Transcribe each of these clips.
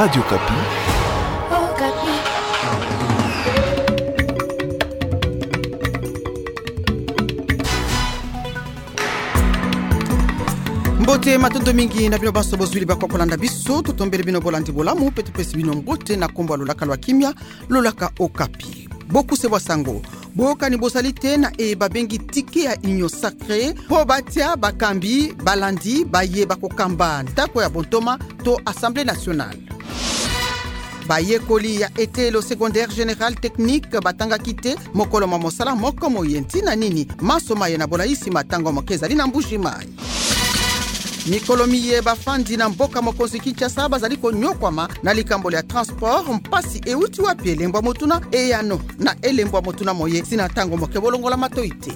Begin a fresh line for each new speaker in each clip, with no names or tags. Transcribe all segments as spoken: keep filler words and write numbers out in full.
Radio Kapi.
Oh, Kapi.
Mbote matondo mingi na bino baso bozwili bakokolanda biso totombele bino bolandi bolamu pe topesi bino mbote na kombo lolaka lwa kimia lolaka Okapi. Boku se bosango boka ni bosali te na e babengi tike ya union sacré po batia bakambi balandi baye bakokamba ndako ya bontoma to Assemblée nationale. Bayekoli ya etelo secondaire général technique batanga kite mokolo mamosala moko moyenti na nini masoma ye na bolaisi matango mokezali na mbuji mai. Mikolo miye bafandi na mboka mokonzi Kinshasa bazali konyokwama na likambo ya transport mpasi euti wapi elembwa motuna eyano na elembwa motuna moye sina tango mokebolongola matoite.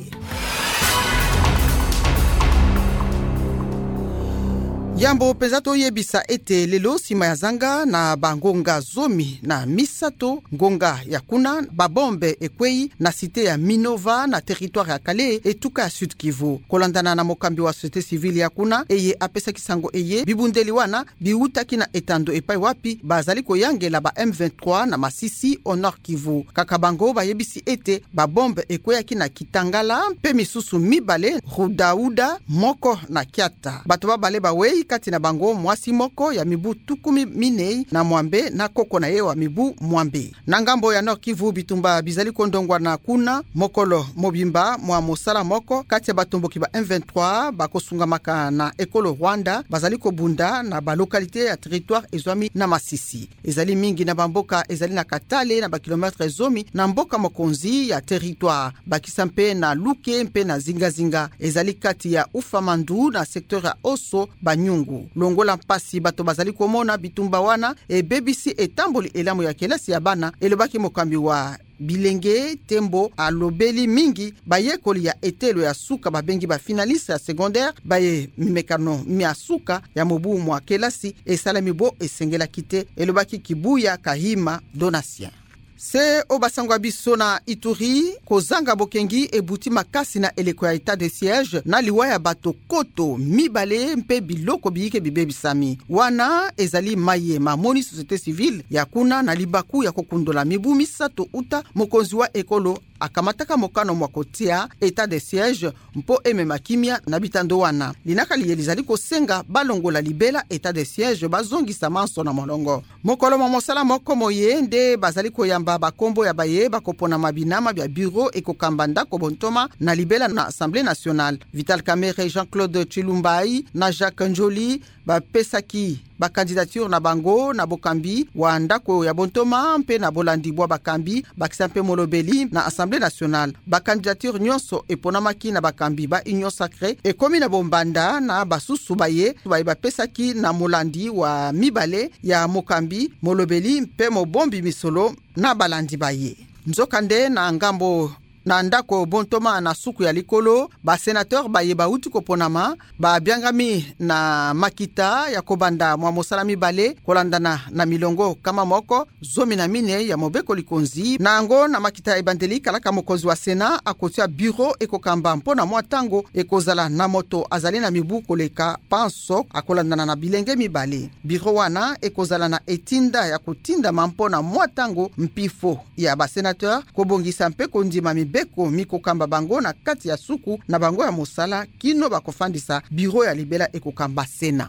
Yambo pezato yebisa ete lelo sima ya zanga na bangonga zomi na misato ngonga ya kuna babombe ekwei na site ya Minova na territoire ya Kale etuka ya Sud Kivu. Kolandana na mokambi wa société civile ya kuna eye apesa kisango eye bibundeli wana biutaki na etando epai wapi bazali koyangela ba M vingt-trois na Masisi au Nord Kivu. Kakabango bayebisi ete babombe ekweyaki na Kitangala mpe misusu mibale Rudauda moko na Kiata. Bato babale bawei kati na bango mwasi moko ya mibu tukumi minei na mwambe na koko na ye wa mibu mwambe. Na ngambo ya Nord Kivu bitumba bizali kondongwa na kuna mokolo mobimba mwa mosala moko kati ya batomboki ba M vingt-trois bakosunga maka na ekolo Rwanda bazali kobunda na ba lokalite ya territoire ezwami na Masisi. Ezali mingi na bamboka ezali na Katale na ba kilometre zomi na mboka mokonzi ya territoire bakisampe na Luke mpe na Zinga Zinga ezali kati ya Ufamandu na sektor ya Oso Banyu. Longola mpasi bato bazali komona bitumba wana e B B C etamboli elamu ya kelasi ya bana elobaki mokambi wa bilenge tembo alobeli mingi bayekoli ya etelo ya suka babengi ba finaliste ya secondaire baye mimekano miasuka ya mobu mwa kelasi esalami bo esengela kite elobaki kibuya kahima donatien. Se obasango biso na Ituri kozanga bokengi ebuti makasi na eleko ya état de siège na liwa ya bato koto mibale mpe biloko biyike bibebisami wana ezali maye mamoni société civile ya kuna na libaku ya kokundola mibu misato uta mokonzi wa ekolo akamataka mokano mwa kotia état de siège mpo emema kimia na bitando wana linaka liyelizali kosenga balongola libela état de siège bazongisa manso na molongo mokolo momosala moko moye nde bazali koyamba bakombo ya baye bakopona mabinama bya bureau ekokamba ndako bontoma na libela na Assemblée nationale. Vital Kamerhe, Jean-Claude Chilumbai na Jacques Njoli bapesaki ba candidature na bango na bokambi wa ndako ya bontoma mpe na bolandi bwa bakambi bakisampe molobeli na Assemblée nationale. Ba candidature nyonso eponamaki na bakambi ba union sacrée ekomi na bombanda na basusu baye baye bapesaki na molandi wa mibale ya mokambi molobeli mpe mobombi misolo na balandi baye. Nzokande na ngambo na ndako bontoma na suku ya likolo ba sénateur baye bauti koponama ba biangami na makita ya kobanda mwa mosalami bale kolandana na milongo kama moko zomi na mine ya mobeko likonzi na ngo na makita ebandeli kalaka mokonzi wa Sena akotia bureau ekokamba mpona mwa tango ekozala na moto azali na mibu koleka panso akolandana na bilenge mibale. Bureau wana ekozala na etinda ya kutinda mampona mwa tango mpifo ya ba sénateur kobongisa mpe kondima beko miko kamba bango na kati ya suku na bango ya mosala kino bakofandisa bureau ya libela ekokamba Sena.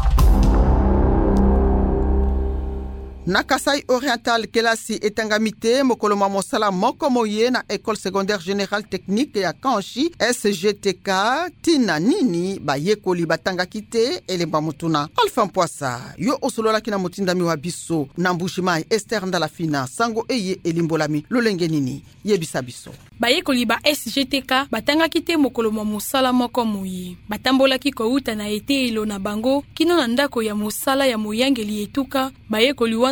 Na Kasai Oriental kelasi etangamite mokoloma mosala moko moye na école secondaire générale technique ya Kanchi S G T K tina nini bayekoli batanga kite elemba mutuna. Alpha Mpoasa yo osolola kina mutindami wa biso na mbushimai Esther Ndalafina sango eye elimbolami lolenge nini yebisa biso.
Bayekoli ba S G T K batanga kite mokoloma mosala moko moye batambola ki kouta na ete ilo na bango kino na ndako ya mosala ya moyangeli etuka bayekoli wana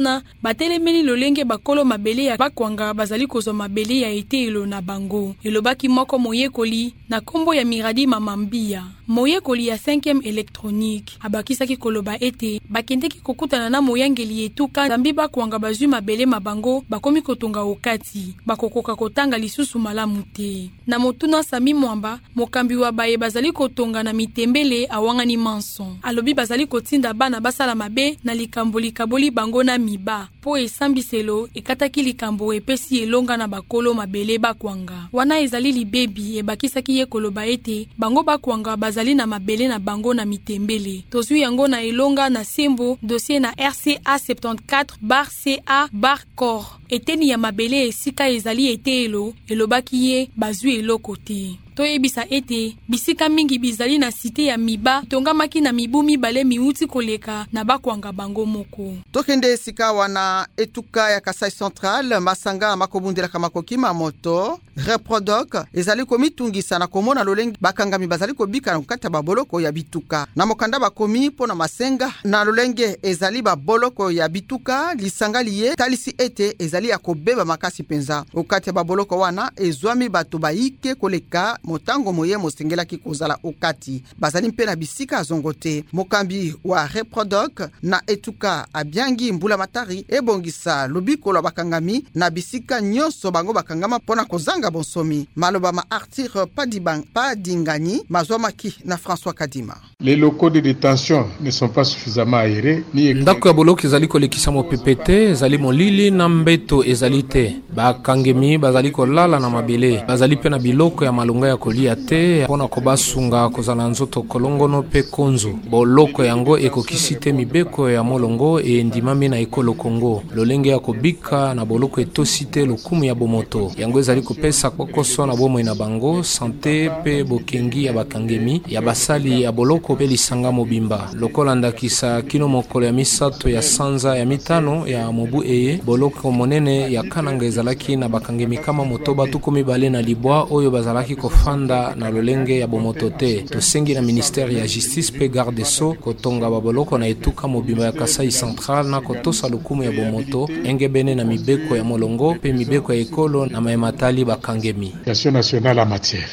wana batelemeli lolenge bakolo mabele ya bakwanga bazali kozwa mabele ya etelo na bango. Elobaki moko moyekoli na kombo ya Miradi Mamambia, moyekoli ya cinquième électronique. Abakisaki koloba ete bakendeki kokutana na moyangeli etuka zambi bakwanga bazwi mabele mabango bakomi kotonga okati bakokoka kotanga lisusu malamu te. Na motuna Sami Mwamba, mokambi wa baye bazali kotonga na mitembele awangani manson. Alobi bazali kotinda bana basala mabe na likambo likaboli bango na miba po esambiselo ekataki likambo epesi elonga na bakolo mabele bakwanga. Wana ezali libebi ebakisaki ye koloba ete bango bakwanga bazali na mabele na bango na mitembele. Tozui yango na elonga na sembo dossier na R C A soixante-quatorze barre C A barre Cor. Eteni ya mabele esika ezali etelo elobaki ye bazui eloko te. Toyebisa ete bisika mingi bizali na site ya miba tongamaki na mibu mibale miuti koleka na bakwanga bango moko.
Tokende esika wana etuka ya Kasai Central masanga makobundela kamakoki mamoto Reprodoc ezali komitungisa na komona lolenge bakangami bazali kobika na kukata baboloko ya bituka na mokanda bakomi pona masenga na lolenge ezali baboloko ya bituka lisanga liye talisi ete ezali ya kobeba makasi penza ukate baboloko wana ezwami bato baike koleka motango moye mosengela ki kozala okati bazali mpe na bisika azongote. Mokambi wa Reprodoc na etuka abiangi mbula matari ebongisa lobiko la bakangami na bisika nyonso bango bakangama pona kozanga bonsomi. Maloba ma Arthur Padibang Padingani mazwamaki na François Kadima.
Les locaux de détention ne sont pas suffisamment aérés ni
ndako ya boloko ezali kolekisa mopepete ezali molili na mbeto ezali te. Bakangemi bazali kolala na mabele bazali pe na biloko ya malunga ya kolia te pona kobasunga kozala nzoto kolongono pe konzo. Boloko yango ekokisi te mibeko ya molongo e ndimami na ekolo Kongo. Lolenge ya kobika na boloko etosi te lokumu ya bomoto yango ezali kopesa kokoso na bomoi na bango sante pe bokengi ya bakangemi ya basali ya boloko pe lisanga mobimba. Lokola ndakisa kino mokolo ya misato ya sanza ya mitano ya mobu eye boloko monene ya kananga ezalaki na bakangemi kama motoba tuko mibale na libwa oyo bazalaki kofanda na lolenge ya bomoto te. Tosengi na ministère ya justice pe garde so kotonga baboloko na etuka mobimba ya Kasai Central na kotosa lokumu ya bomoto engebene na mibeko ya molongo pe mibeko ya ekolo na maematali bakangemi.
Nationale en matière.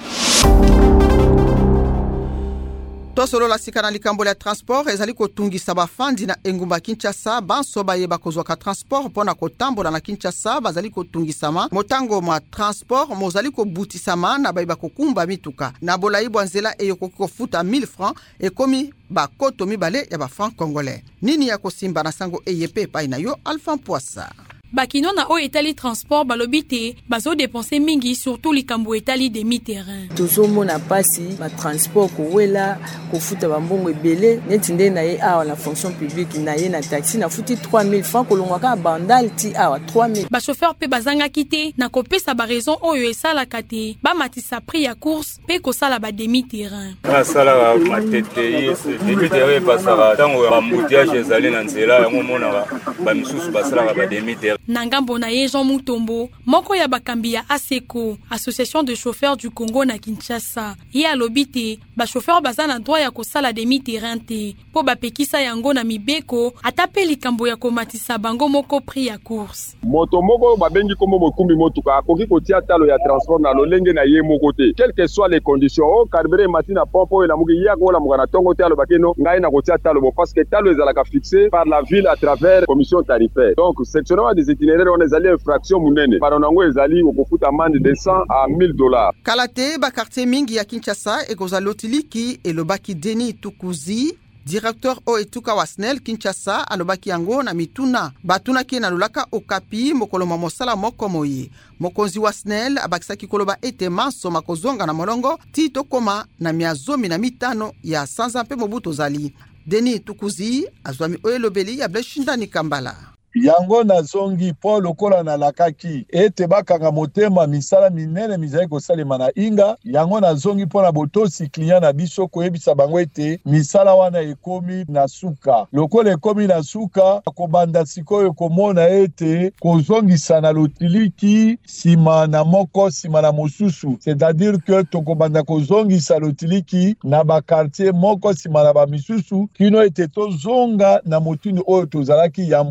Tosolo la sika na likambo ya transport ezali kotungisa bafandi na engumba Kinshasa banso bayeba kozwaka transport pona kotambola na Kinshasa bazali kotungisama motango ma transport mozali kobutisama na bayeba kokumba mituka na bolayi bwanzela eyokoki kofuta mille francs ekomi bakoto mibale ya ba francs congolais. Nini ya kosimba na sango eyepe pa ina yo Alpha Poissa.
Bakino na o etali transport balobite bazo dépenser mingi surtout likambo etali demi-terrain.
Tozo mona pasi ba transport ko wela ko futa bambongo ebele neti nde na ye awa na fonction publique na ye na taxi na futi trois mille francs ko longwaka bandal ti awa trois mille.
Ba chauffeur pe bazanga kite na kopesa ba raison oyo esala kate ba matisa prix ya course pe ko sala ba demi-terrain.
Na sala matete yese demi-terrain pasara tango ba moutiage ezali na nzela yango mona ba misusu basala ba demi-terrain.
Nangambo na ye Jean Mutombo, moko ya bakambi ya ASECO, Association de chauffeurs du Congo na Kinshasa. Ye alobite, ba chauffeur baza na droit ya kosala demi-terrain te, po bapekisa yango na mibeko, atape likambo ya komatisa bango moko prix ya course.
Moto moko babengi komo mokumbi motuka, akoki kotia talo ya transport na lolenge na ye moko te. Quelles que soient les conditions, o carburé matina pompo na muki ya ko la mukana tongo talo bakeno ngai na kotia talo bo parce que talo ezalaka fixé par la ville à travers commission tarifaire. Donc sectionnement des itinéraires on ezali infraction munene paronango ezali okofuta amende de cent à mille dollars.
Kalate ba quartier mingi ya Kinshasa ekozalotiliki elobaki Denis Tukuzi directeur o etuka wasnel Kinshasa alobaki yango na mituna batuna ki na lulaka okapi mokolo mosala moko moye mokonzi wasnel abakisaki koloba ete manso makozonga na molongo ti tokoma na miazomi na mitano ya sanza mpe mobuto zali. Denis Tukuzi azwami o elobeli ya bleshindani Kambala.
Yango na zongi po lokola na lakaki ete bakanga motema misala minene mizali kosalema na inga yango na zongi po na botosi client na biso koyebisa bango ete misala wana ekomi na suka lokola ekomi na suka kobanda sikoyo komona ete kozongisa na lotiliki sima na moko sima na mosusu c'est-à-dire que tokobanda kozongisa lotiliki na ba quartier moko sima na ba misusu kino ete tozonga na motuni oyo tozalaki yambo ete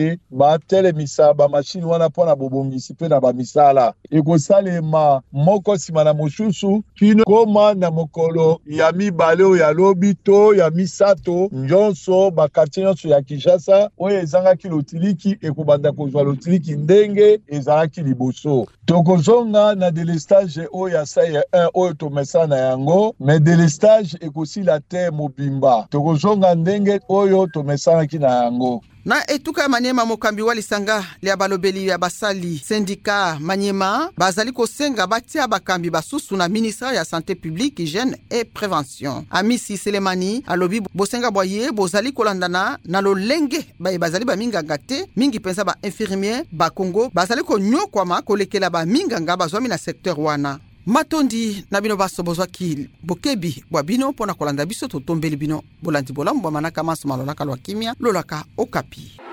ete batelemisa bamashine wana mpona bobongisi mpe na bamisala ekosalema moko nsima na mosusu kino koma na mokolo ya mibale oyo ya lobi to ya misato nyonso bakartier nyonso ya Kinshasa oyo ezangaki lotiliki ekobanda kozwa lotiliki ndenge ezalaki liboso. Tokozonga na delestage oyo ya sa ya un oyo tomesana na yango, me delestage ekosila te mobimba. Tokozonga ndenge oyo tomesanaki na yango.
Na etuka Maniema mokambi wa lisanga lia balobeli ya basali syndicat Maniema bazali kosenga batia bakambi basusu na ministère ya santé publique, hygiène et prévention. Amisi Selemani alobi bosenga boye bozali kolandana na lolenge ba bazali ba minganga te mingi pensa ba infirmier ba Congo bazali ko nyokwama kolekela ba minganga bazwami na secteur wana. Matondi na bino baso bozwaki bokebi bwa bino pona kolanda biso totombeli bino bolandi bolambo manaka maso malolaka lwa kimia lolaka okapi.